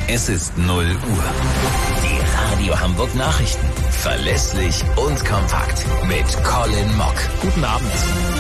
Es ist 0 Uhr. Die Radio Hamburg Nachrichten. Verlässlich und kompakt. Mit Colin Mock. Guten Abend.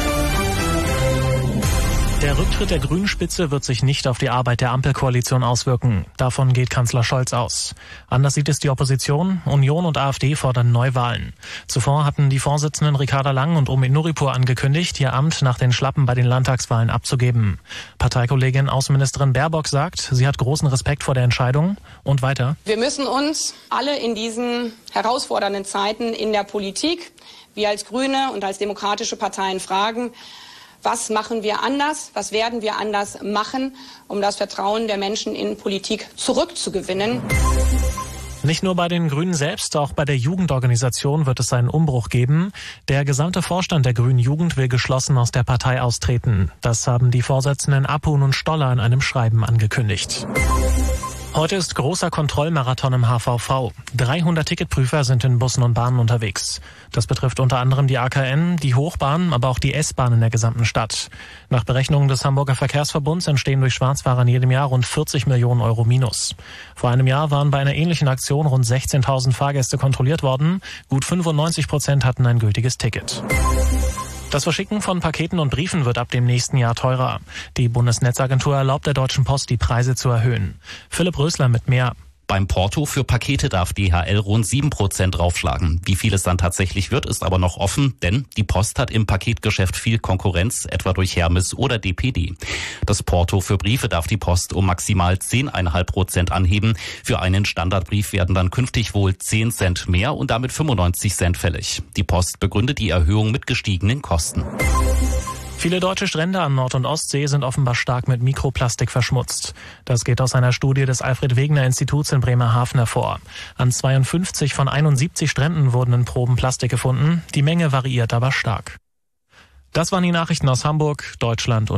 Der Rücktritt der Grünen-Spitze wird sich nicht auf die Arbeit der Ampelkoalition auswirken. Davon geht Kanzler Scholz aus. Anders sieht es die Opposition. Union und AfD fordern Neuwahlen. Zuvor hatten die Vorsitzenden Ricarda Lang und Omid Nuripur angekündigt, ihr Amt nach den Schlappen bei den Landtagswahlen abzugeben. Parteikollegin Außenministerin Baerbock sagt, sie hat großen Respekt vor der Entscheidung. Und weiter: Wir müssen uns alle in diesen herausfordernden Zeiten in der Politik, wir als Grüne und als demokratische Parteien fragen, was machen wir anders? Was werden wir anders machen, um das Vertrauen der Menschen in Politik zurückzugewinnen? Nicht nur bei den Grünen selbst, auch bei der Jugendorganisation wird es einen Umbruch geben. Der gesamte Vorstand der Grünen Jugend will geschlossen aus der Partei austreten. Das haben die Vorsitzenden Apun und Stoller in einem Schreiben angekündigt. Heute ist großer Kontrollmarathon im HVV. 300 Ticketprüfer sind in Bussen und Bahnen unterwegs. Das betrifft unter anderem die AKN, die Hochbahn, aber auch die S-Bahn in der gesamten Stadt. Nach Berechnungen des Hamburger Verkehrsverbunds entstehen durch Schwarzfahrer in jedem Jahr rund 40 Millionen Euro Minus. Vor einem Jahr waren bei einer ähnlichen Aktion rund 16.000 Fahrgäste kontrolliert worden. Gut 95% hatten ein gültiges Ticket. Das Verschicken von Paketen und Briefen wird ab dem nächsten Jahr teurer. Die Bundesnetzagentur erlaubt der Deutschen Post, die Preise zu erhöhen. Philipp Rösler mit mehr. Beim Porto für Pakete darf DHL rund 7% draufschlagen. Wie viel es dann tatsächlich wird, ist aber noch offen, denn die Post hat im Paketgeschäft viel Konkurrenz, etwa durch Hermes oder DPD. Das Porto für Briefe darf die Post um maximal 10,5% anheben. Für einen Standardbrief werden dann künftig wohl 10 Cent mehr und damit 95 Cent fällig. Die Post begründet die Erhöhung mit gestiegenen Kosten. Viele deutsche Strände an Nord- und Ostsee sind offenbar stark mit Mikroplastik verschmutzt. Das geht aus einer Studie des Alfred-Wegener-Instituts in Bremerhaven hervor. An 52 von 71 Stränden wurden in Proben Plastik gefunden. Die Menge variiert aber stark. Das waren die Nachrichten aus Hamburg, Deutschland und